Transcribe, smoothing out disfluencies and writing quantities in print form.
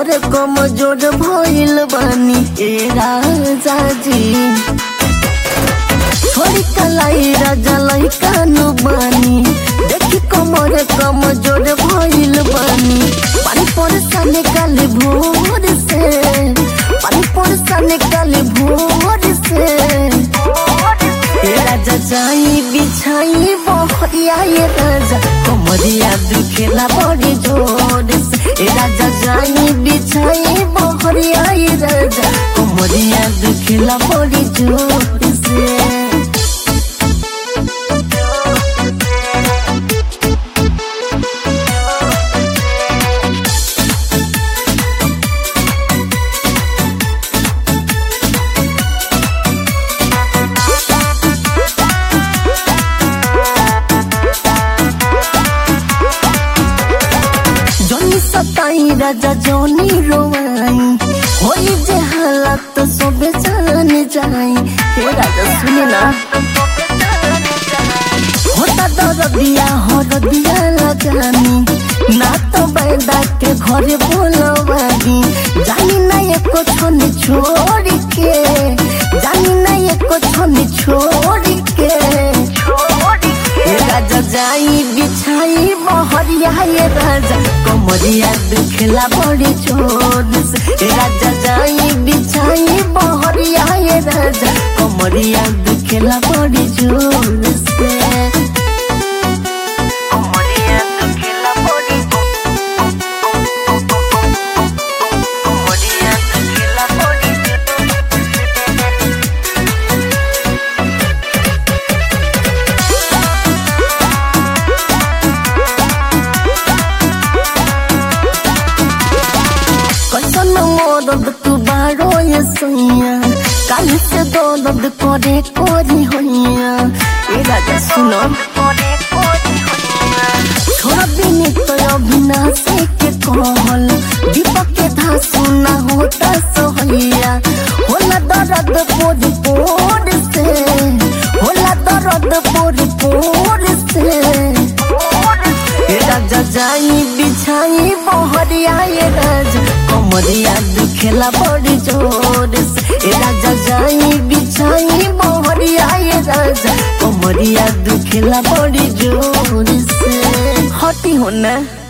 कमर कमजोर भइल बानी ए राजा जी। छोड़ी कलाई राजा लइका नु बानी, देखी कमर कमजोर भइल बानी। पानी परसा निकाले भोर से, पानी परसा निकाले भोर से। ए राजा जाई बिछाई बहरिया ये राजा, कमरिया दुखेला बड़ी जोर से। ए राजा जाई बिछाई बहरिया ये राजा, कमरिया दुखेला बड़ी जोर से। सताई राजा जोनी रोवाई, होई जे हालत सोबे जान जाई। हे राजा सुने ना, होता दरदिया हरदिया लगानी, ना तो बैदा के घरे बोलवानी। जानी ना एको छन छोड़ के, जानी ना एको छन छोड़ के। राजा जाई बिछाई बहरिया ये राजा, कमरिया दुखेला बड़ी जोर से। राजा जाई बिछाई बहरिया ये राजा, कमरिया दुखेला बड़ी जोर से। कमरिया दुखेला बड़ी, कमरिया दुखेला बड़ी। कैसन मदद तू बारो ये सैया, काल से दर्द करे कोरी होइया। ए राजा सुनो, छोड़ बिनी तो अविनाशी के कहल, दीपक के धासु ना होता सोहैया। होला दर्द पोरी पोर से, होला दर्द पोरी पोर से। राजा जाई बिछाई बहरिया ये राजा, कमरिया दुखेला बड़ी जोर से। राजा जाई बिछाई बहरिया ये राजा, कमरिया दुखेला बड़ी जोर से। हटी हो ना।